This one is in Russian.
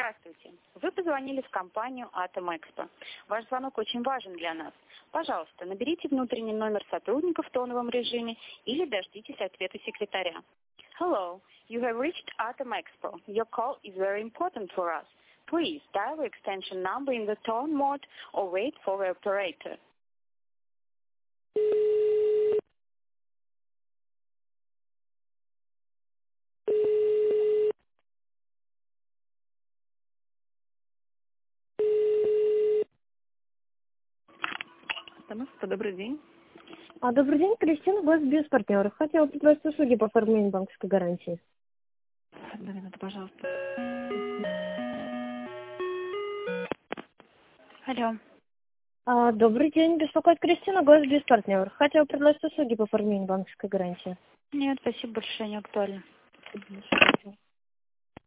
Здравствуйте. Вы позвонили в компанию Atom Expo. Ваш звонок очень важен для нас. Пожалуйста, наберите внутренний номер сотрудника в тоновом режиме или дождитесь ответа секретаря. Hello, you have reached Atom Expo. Your call is very important for us. Please dial the extension number in the tone mode or wait for the operator. Тамаста, добрый день. Добрый день, Кристина, Госбизнес-партнер. Хотела предложить услуги по оформлению банковской гарантии. Одну минуту, пожалуйста. Алло. Добрый день, беспокоит Кристина, Госбизнес-партнер. Хотела предложить услуги по оформлению банковской гарантии. Нет, спасибо большое, не актуально.